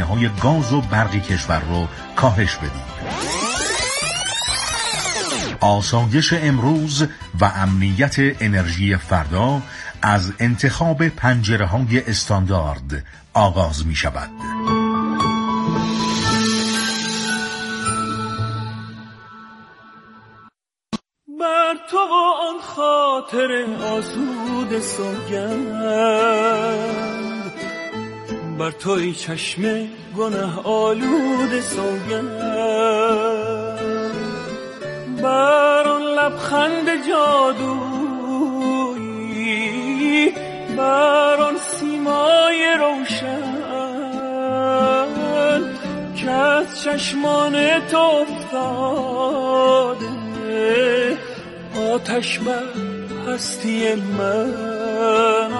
هزینه‌های گاز و برق کشور رو کاهش بدید. آسایش امروز و امنیت انرژی فردا از انتخاب پنجره‌های استاندارد آغاز می شود. بر تو آن خاطر آسود سوگند، بر توی چشم گناه آلود سوگند، بر آن لبخند جادویی، بر آن سیمای روشن که از چشمان تو افتاده، آتش بر هستی من،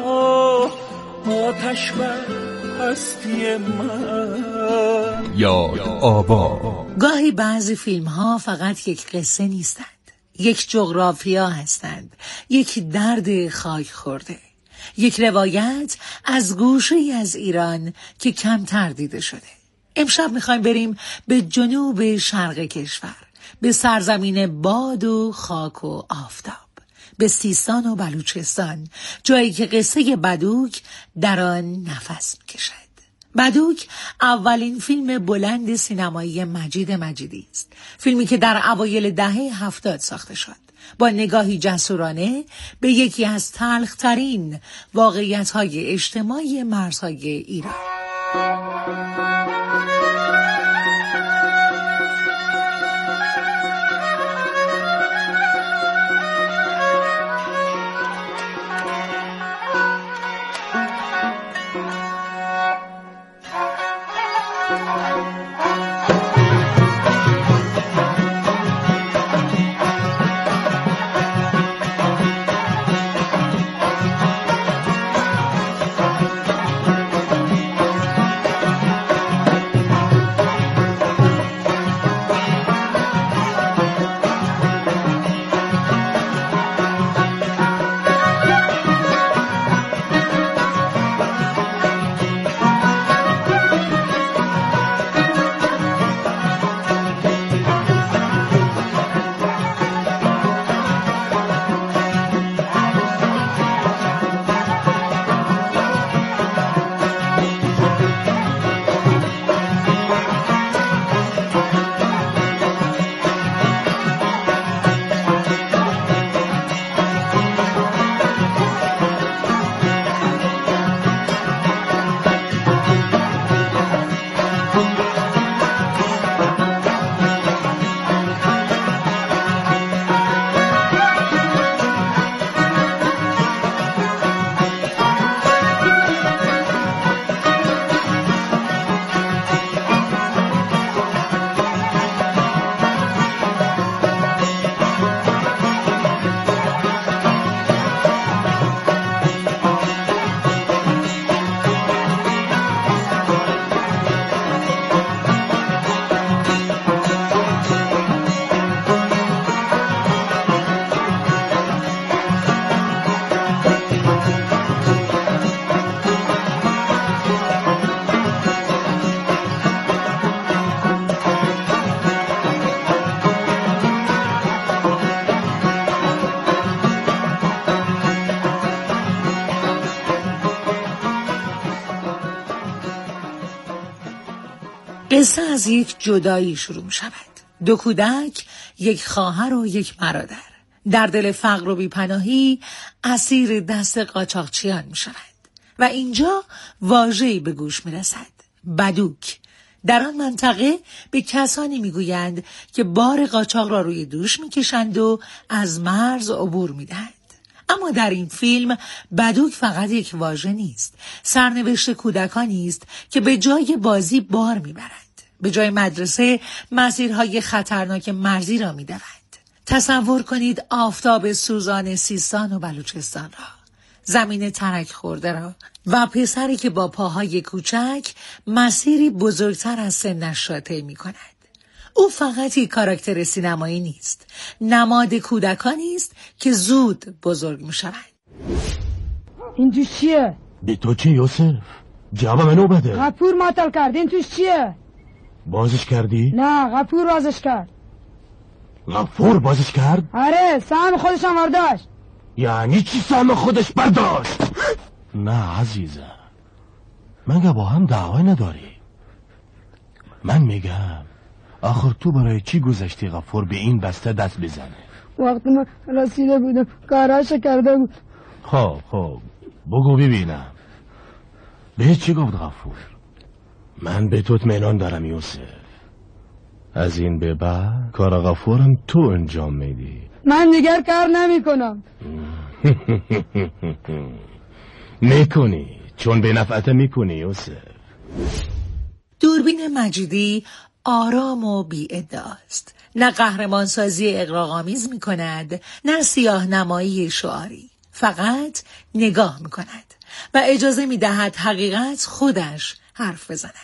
آتش بر هستی من. یاد آبا. گاهی بعضی فیلم ها فقط یک قصه نیستند، یک جغرافیا هستند، یک درد خاک خورده، یک روایت از گوشه‌ای از ایران که کمتر دیده شده. امشب میخوایم بریم به جنوب شرق کشور، به سرزمین باد و خاک و آفتاب، به سیستان و بلوچستان، جایی که قصه بدوک در آن نفس میکشد. بدوک اولین فیلم بلند سینمایی مجید مجیدی است، فیلمی که در اوایل دهه 70 ساخته شد، با نگاهی جسورانه به یکی از تلخ‌ترین واقعیت‌های اجتماعی مرزهای ایران. قصه از یک جدایی شروع می شود. دو کودک، یک خواهر و یک برادر، در دل فقر و بیپناهی اسیر دست قاچاقچیان می شود و اینجا واژه‌ای به گوش می رسد: بدوک. در آن منطقه به کسانی می گویند که بار قاچاق را روی دوش می کشند و از مرز عبور می دهند. اما در این فیلم بدوک فقط یک واژه نیست، سرنوشت کودکانی است که به جای بازی بار میبرند، به جای مدرسه مسیرهای خطرناک مرزی را میدوند. تصور کنید آفتاب سوزان سیستان و بلوچستان را، زمین ترک خورده را و پسری که با پاهای کوچک مسیری بزرگتر از سنش را طی می‌کند. او فقط یک کاراکتر سینمایی نیست، نماد کودکانی است که زود بزرگ می‌شوند. این تو چیه؟ به تو چه یوسف؟ جواب منو بده. غفور معطل کرد. این توش چیه؟ بازش کردی؟ نه غفور بازش کرد. غفور بازش کرد؟ آره سهم خودش هم برداشت. یعنی چی سهم خودش برداشت؟ نه عزیزم، مگه با هم دعوای نداری؟ من میگم آخر تو برای چی گذاشتی غفور به این بسته دست بزنه؟ وقتی من رسیده بودم کاراش کرده بود. خب بگو ببینم به چی گفت غفور؟ من به تو اطمینان دارم یوسف، از این به بعد کار غفورم تو انجام میدی. من دیگر کار نمی کنم. میکنی چون به نفعت میکنی یوسف. دوربین مجیدی آرام و بی ادعاست. نه قهرمانسازی اغراق‌آمیز می کند، نه سیاه نمایی شعاری. فقط نگاه می کند و اجازه می دهد حقیقت خودش حرف بزند.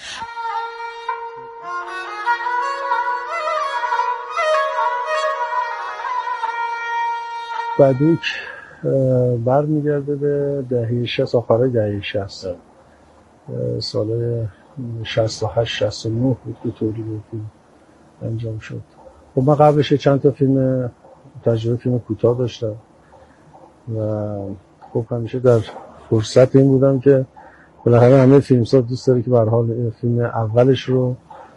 بدوک برمیگرده به دهه 60، آخر دهه 60 سال 68 69 بود که تولید فیلم انجام شد. خب من قبلش چند تا تجربه فیلم کوتاه داشتم و خب همیشه در فرصت این بودم که بالاخره همه فیلمساز دوست داره که به هر حال فیلم اولش رو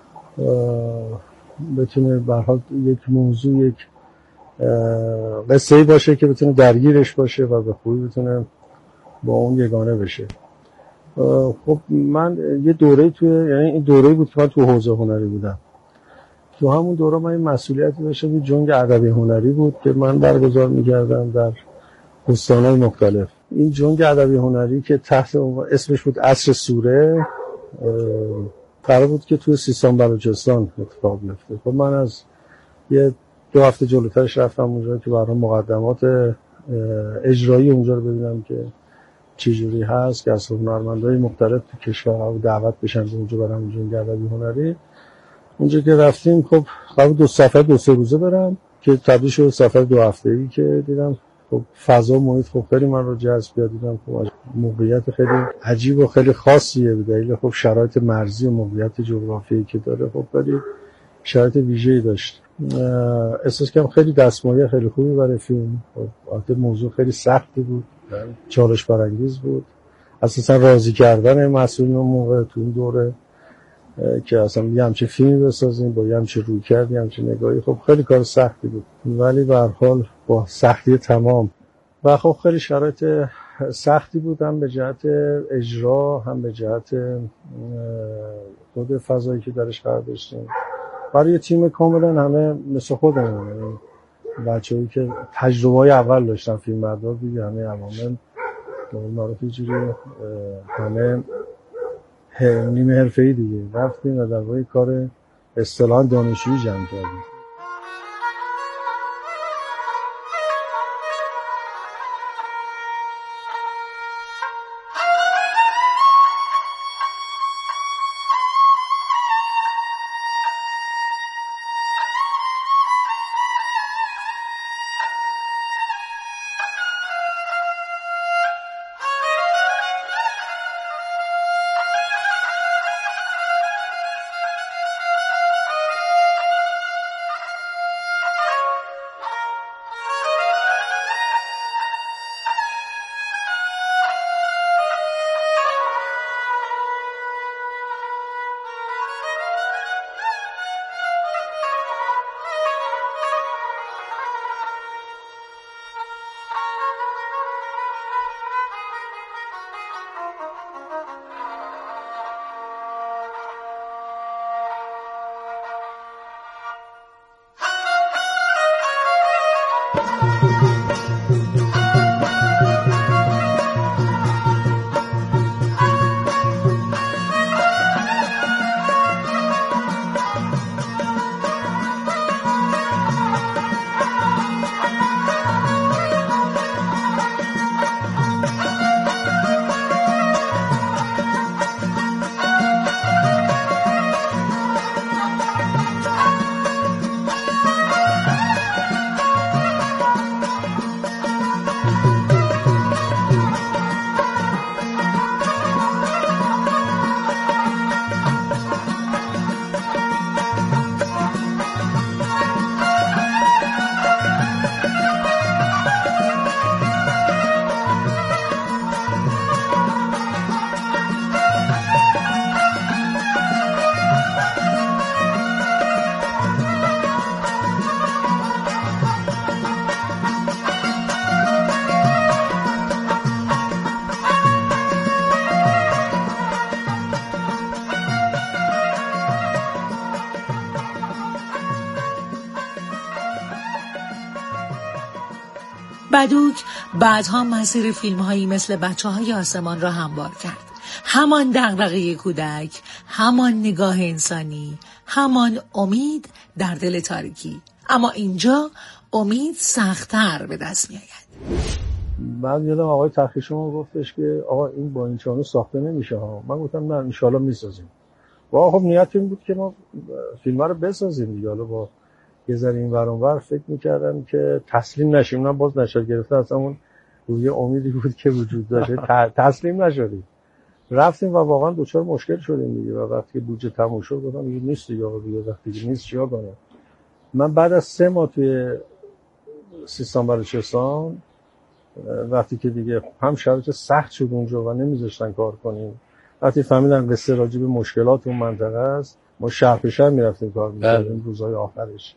بتونه به هر حال یک موضوع، یک قصه‌ای باشه که بتونه درگیرش باشه و به خوبی بتونه با اون یگانه بشه. خب من یه دوره یعنی این دوره بود که من تو حوزه هنری بودم. تو همون دوره من این مسئولیتی داشتم، یه جنگ ادبی هنری بود که من برگزار می‌کردم در استان‌های مختلف. این جنگ ادبی هنری که تحت اسمش بود عصر سوره، قرار بود که توی سیستان بلوچستان اتفاق بیفته. خب من از یه 2 هفته جلوترش رفتم اونجا که برای مقدمات اجرایی اونجا رو ببینم که چجوری هست که از هنرمندای مختلف تو کشور دعوت بشن به اونجا برام جنگ ادبی هنری. اونجا که رفتیم خب قبل 2 سفر 2-3 روزه برم که تبدیل شد سفر 2 هفته‌ای که دیدم خب فضا محیط خب خیلی من رو جذب کرد. دیدم خب موقعیت خیلی عجیب و خیلی خاصیه به دلیل خب شرایط مرزی و موقعیت جغرافیایی که داره. خب خیلی شرایط ویژه‌ای داشت. احساس کردم خیلی دستمایه خیلی خوبی برای فیلم. خب موضوع خیلی سختی بود، چالش برانگیز بود. اساسا راضی کردن مسئولین اون موقع تو این دوره که اصلا یه همچین فیلمی بسازیم با یه همچین رویکرد، یه همچین نگاهی، خب خیلی کار سختی بود، ولی به هر حال با سختی تمام. و خب خیلی شرایط سختی بود، هم به جهت اجرا هم به جهت خود فضایی که درش قرار داشتیم. برای تیم کاملا همه مثل خودمون، یعنی بچه‌ای که تجربه‌های اول داشتن فیلمبردار دیگه، همه عوامل معروف جوری همه نیمه حرفه‌ای دیگه رفتیم و در واقع کار اصطلاحاً دانشجویی جمع کردیم. بدوک بعدها مسیر فیلم‌هایی مثل بچه‌های آسمان را هموار کرد. همان دغدغه کودک، همان نگاه انسانی، همان امید در دل تاریکی. اما اینجا امید سخت‌تر به دست می‌آید. بعد یادم آقای تخیشون گفتش که آقا این با این چانو ساخته نمیشه ها. من گفتم نه ان شاءالله میسازیم. واقعا خب نیت این بود که ما فیلم رو بسازیم دیگه. حالا با یه ذره این ور اون ور فکر می‌کردم که تسلیم نشیم. من باز نشد گرفتم از همون روی امیدی بود که وجود داشت تسلیم نشدیم. رفتیم و واقعا دوچار مشکل شدیم دیگه. و وقتی بودجه تموم شد گفتم دیگه نیست دیگه آقا دیگه وقتی نیست چیکار کنم. من بعد از 3 ماه توی سیستان بلوچستان وقتی که دیگه هم شرایط سخت شد اونجا و نمیذاشتن کار کنیم، وقتی فهمیدن قصه راجع به مشکلات اون منطقه است، ما شهر به شهر میرفتیم کار میکردیم روزهای آخرش.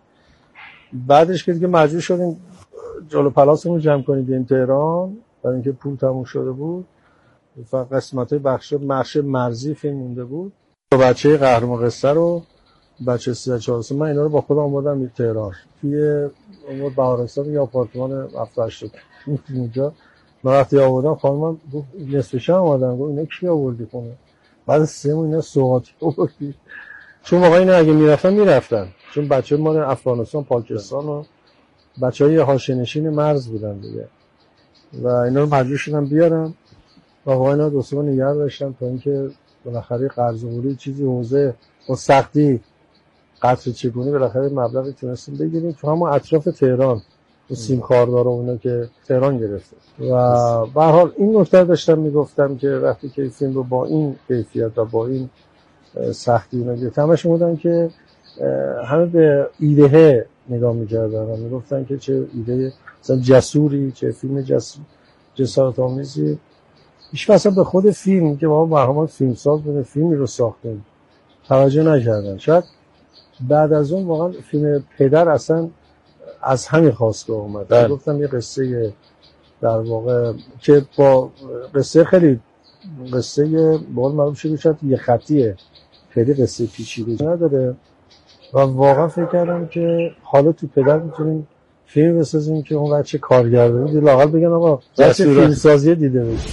بعدش که دیگه مجبور شدیم جلو پلاسمون جمع کنیم بیایم تهران برای اینکه پول تموم شده بود. فقط قسمت‌های بخش مرزی فیلم مونده بود. بچه قهرمان قصه رو بچه 13-14 من اینا رو با خودم آوردم تهران. توی اون بهارستان یا آپارتمان 7-8 اونجا من وقتی آوردم خانمم گفت نصف شب اومدن. گفت اینا کی آوردی خونه؟ بعد 3 ماه اینا سوغاتی آوردی. چون واقعا اینا اگه میرفتن چون بچه ما افغانستان، پاکستان و بچهای حاشیه‌نشین مرز بودن دیگه و اینا رو مجبور شدم بیارم و واقعا اینا 2 سال نگه داشتم تا اینکه بالاخره قرض و قوری چیزی حوزه با سختی قطر چگونی بالاخره مبلغی تونستیم بگیریم تو همون اطراف تهران و سیم خاردار و اونا که تهران گرفته. و به هر حال این نکته داشتم میگفتم که وقتی که فیلم رو با این کیفیت و با این سختی اونا گرفت همشون بودن که همه به ایده نگاه می‌کردن و میگفتن که چه ایده مثلا جسوری، چه فیلم جسارت آمیزی. هیچ وقت به خود فیلم که ما برنامه فیلمساز بودیم فیلمی رو ساختیم توجه نکردن. شاید بعد از اون واقعا فیلم پدر اصلا از همین خواستگاه اومد. گفتم یه قصه در واقع که با قصه خیلی قصه به قول معروف شاید یه خطیه، خیلی قصه پیچیده نداره و واقعا فکر کردم که حالا تو پدر میتونیم فیلم بسازیم که اون بچه کارگردانی لااقل بگن آقا بچه فیلمسازی دیده بشه.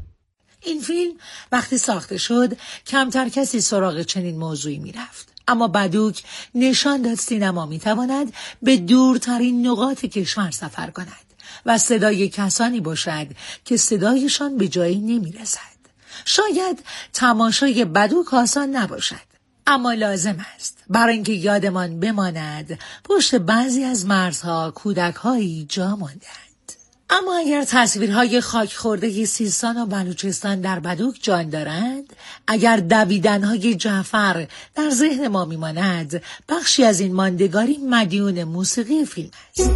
این فیلم وقتی ساخته شد کمتر کسی سراغ چنین موضوعی میرفت، اما بدوک نشان داد سینما میتواند به دورترین نقاط کشور سفر کند و صدای کسانی باشد که صدایشان به جایی نمیرسد. شاید تماشای بدوک آسان نباشد، اما لازم است برای اینکه یادمان بماند پشت بعضی از مرزها کودک‌هایی جا ماندند. اما اگر تصویرهای خاک خورده سیستان و بلوچستان در بدوک جان دارند، اگر دویدنهای جعفر در ذهن ما میماند، بخشی از این ماندگاری مدیون موسیقی فیلم است.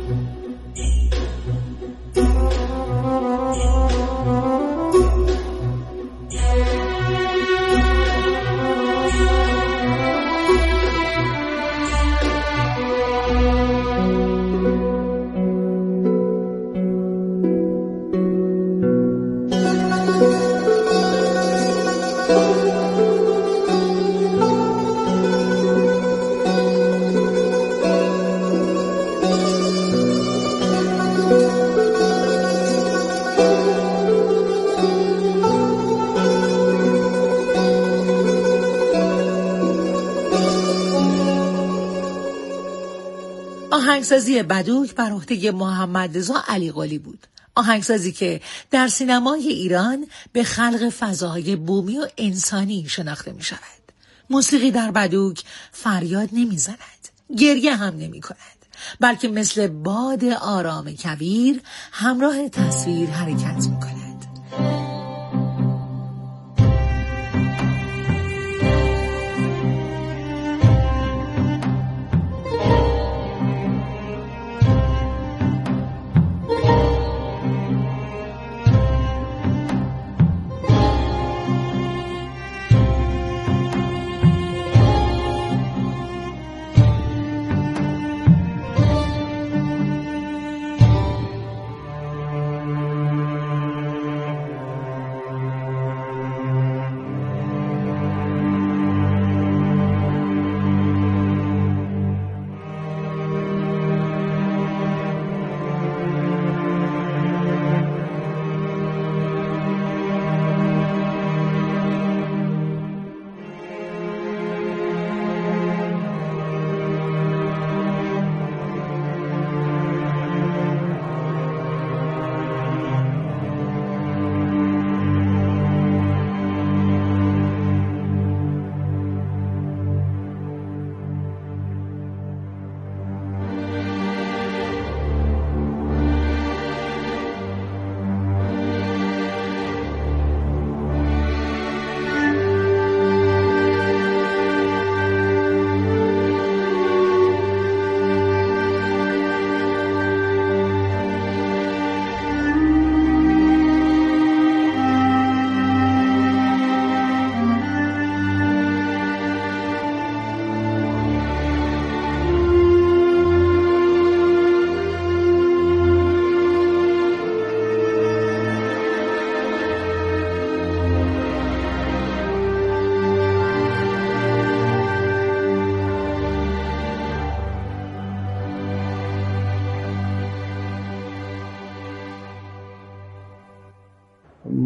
آهنگسازی بدوک بر عهده محمد رضا علیقلی بود. آهنگسازی که در سینمای ایران به خلق فضاهای بومی و انسانی شناخته می شود. موسیقی در بدوک فریاد نمی زند، گریه هم نمی کند، بلکه مثل باد آرام کویر همراه تصویر حرکت می کند.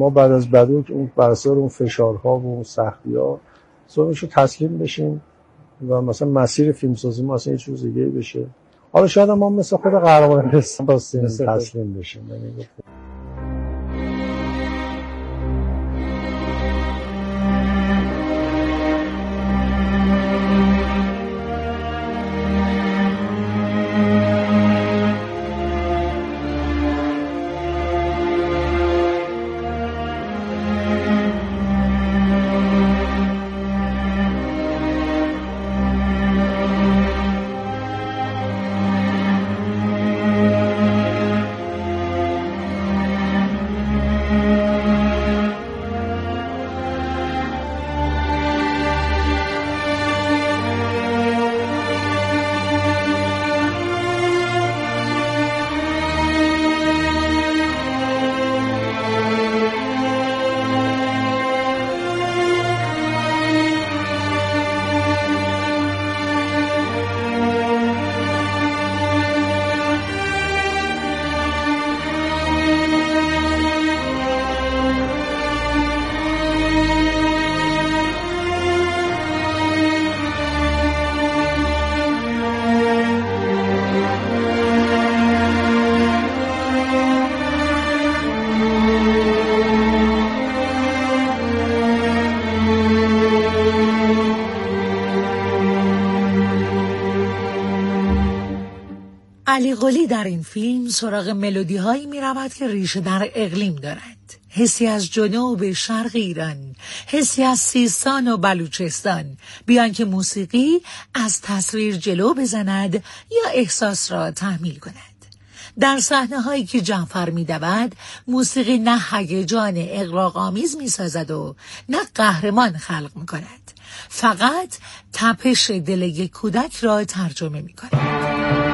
ما بعد از بدوک اون بر اثر اون فشارها و اون سختی‌ها سومشو تسلیم بشیم و مثلا مسیر فیلمسازی ما اصلا یه چیز دیگه بشه. حالا شاید ما مثل خود قهرمان قصه تسلیم بشیم. علی قلی در این فیلم سراغ ملودی هایی می رود که ریشه در اقلیم دارند. حسی از جنوب شرق ایران، حسی از سیستان و بلوچستان، بیان که موسیقی از تصویر جلو بزند یا احساس را تحمیل کند. در صحنه هایی که جعفر می دود، موسیقی نه هیجان اغراق‌آمیز می سازد و نه قهرمان خلق می کند. فقط تپش دل یک کودک را ترجمه می کند.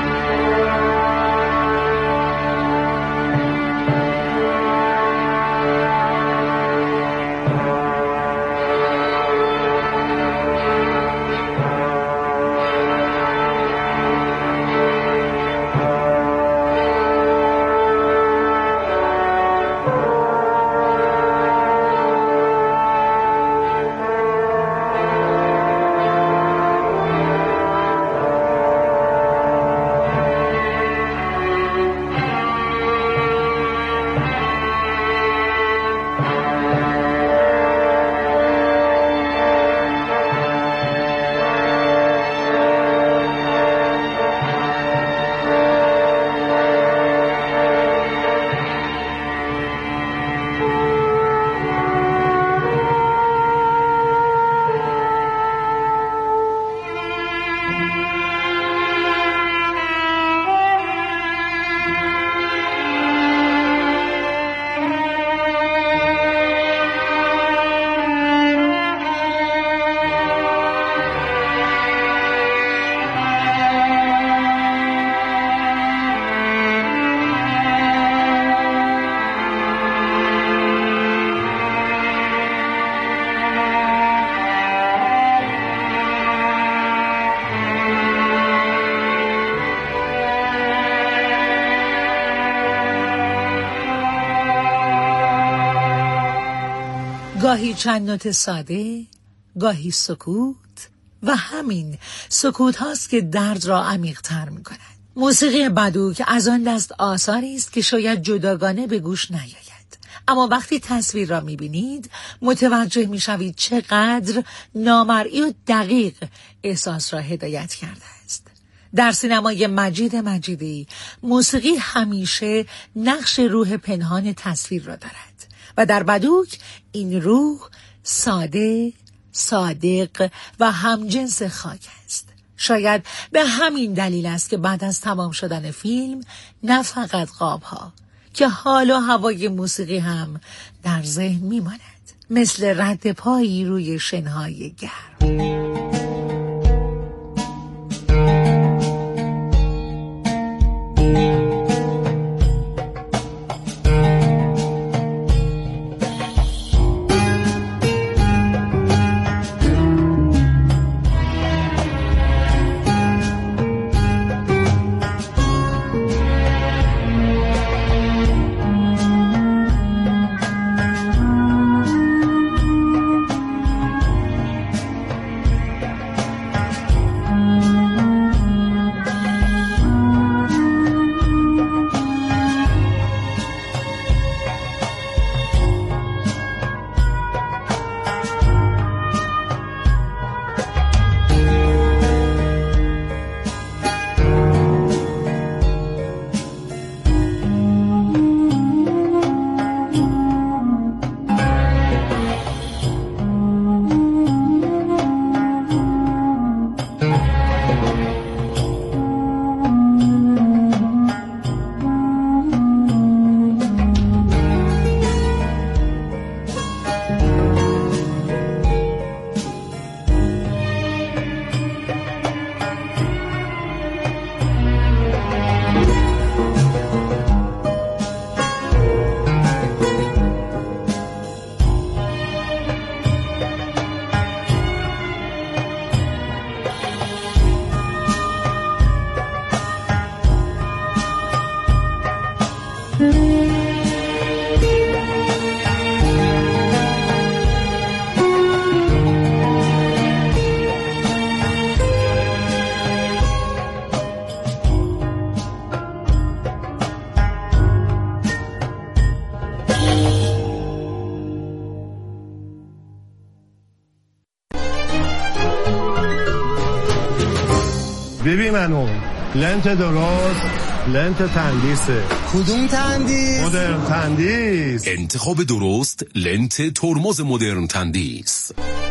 گاهی چند نوت ساده، گاهی سکوت و همین سکوت هاست که درد را عمیق تر می کند. موسیقی بدوک از آن دست آثاری است که شاید جداگانه به گوش نیاید، اما وقتی تصویر را می بینید متوجه می شوید چقدر نامرئی و دقیق احساس را هدایت کرده است. در سینمای مجید مجیدی موسیقی همیشه نقش روح پنهان تصویر را دارد و در بدوک این روح ساده، صادق و همجنس خاک است. شاید به همین دلیل است که بعد از تمام شدن فیلم نه فقط قاب‌ها که حال و هوای موسیقی هم در ذهن میماند، مثل رد پایی روی شنهای گرم. ببین منو لنت درست لنت تندیسه. کدوم تندیس؟ مدرن تندیس. انتخاب درست لنت ترمز مدرن تندیس.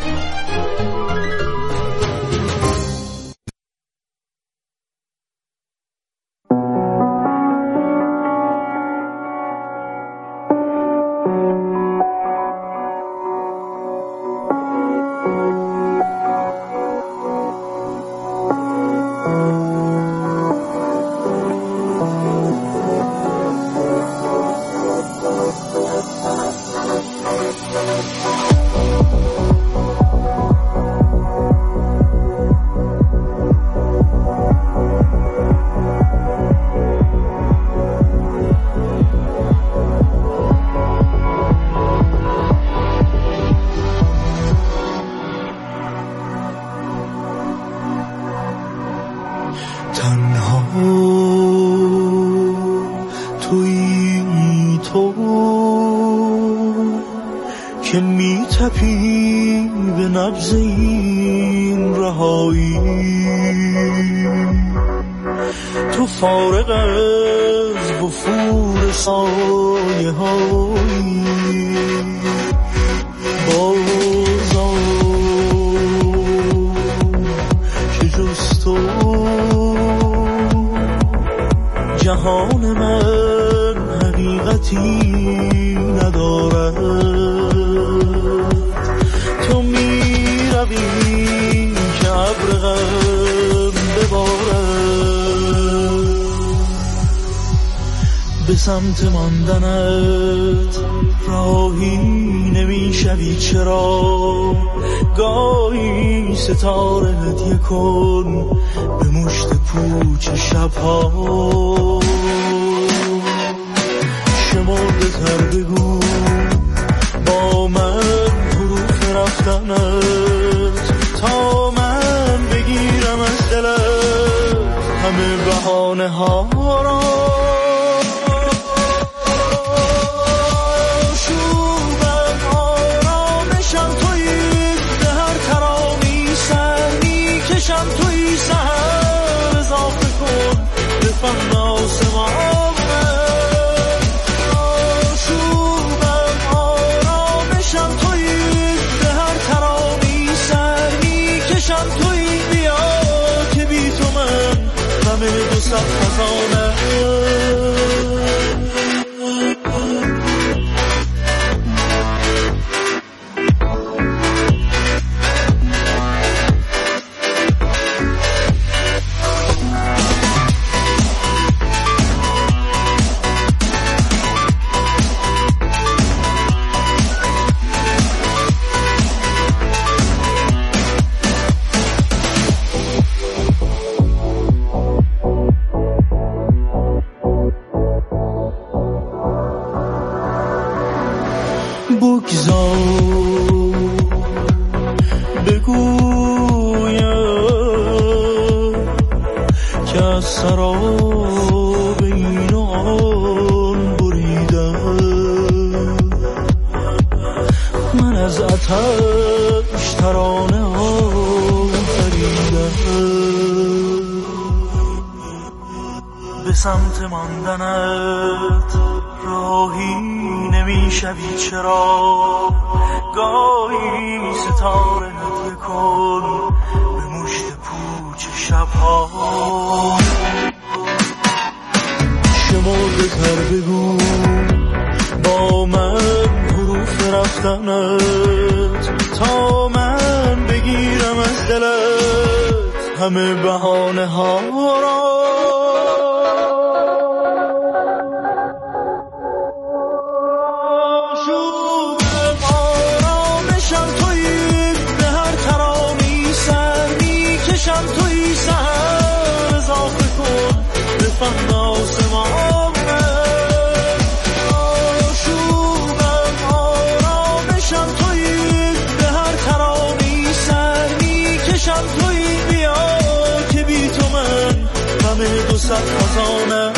که می تپی به نبض این رهایی، تو فارغ از وفور سایه هایی بازا که جز تو جهان من حقیقتی ندارد. تو می روی که ابر غم ببارد، به سمت ماندنت راهی نمی شوی. چرا گاهی ستاره هدیه کن به مشت پوچ شبها. شمرده تر بگو با من حروف رفتنت، تا من بگیرم از دلت همه بهانه ها را. شوبم آرامشم تویی، به هر ترامی سر میکشم تویی. سهر اضافه کن به فهم آسمان. خزانه سمت ماندنت راهی نمی شوی. چرا گاهی ستاره هدیه کن به مشت پوچ شبها. شمرده تر بگو با من حروف رفتنت، تا من بگیرم از دلت همه بهانه ها را. خزانه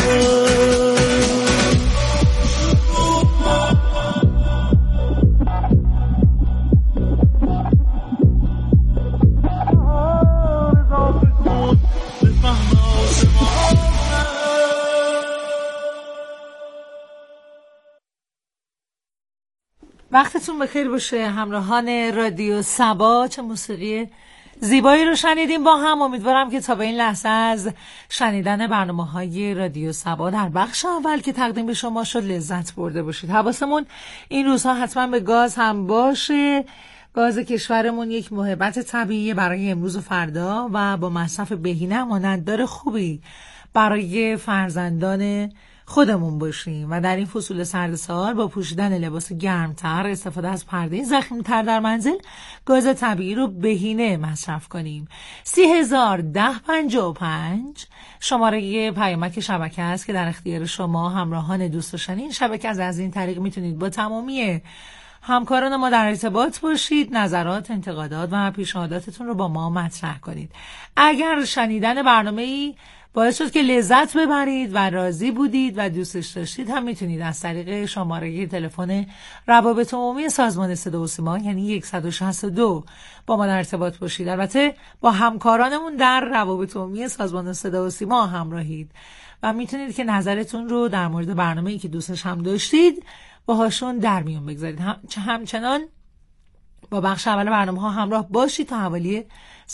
وقتتون بخیر باشه همراهان رادیو سبا. چه موسیقی زیبایی رو شنیدیم با هم. امیدوارم که تا به این لحظه از شنیدن برنامه‌های رادیو سبا در بخش اول که تقدیم به شما شد لذت برده باشید. حواسمون این روزها حتما به گاز هم باشه. گاز کشورمون یک موهبت طبیعی برای امروز و فردا و با مصرف بهینه ماننددار خوبی برای فرزندان خودمون باشیم و در این فصول سرد سال با پوشیدن لباس گرمتر، استفاده از پرده ضخیم‌تر در منزل، گاز طبیعی رو بهینه مصرف کنیم. 301055 شماره پیامک شبکه است که در اختیار شما همراهان دوست داشتنی این شبکه از این طریق میتونید با تمامی همکاران ما در ارتباط باشید، نظرات، انتقادات و پیشنهاداتتون رو با ما مطرح کنید. اگر شنیدن برنامه‌ای باعث شد که لذت ببرید و راضی بودید و دوستش داشتید هم میتونید از طریق شماره تلفن روابط عمومی سازمان صدا و سیما یعنی 162 با ما در ارتباط باشید. البته با همکارانمون در روابط عمومی سازمان صدا و سیما همراهید و میتونید که نظرتون رو در مورد برنامه‌ای که دوستش هم داشتید باهاشون در میون بگذارید. همچنان با بخش اول برنامه ها همراه باشید تا حوالی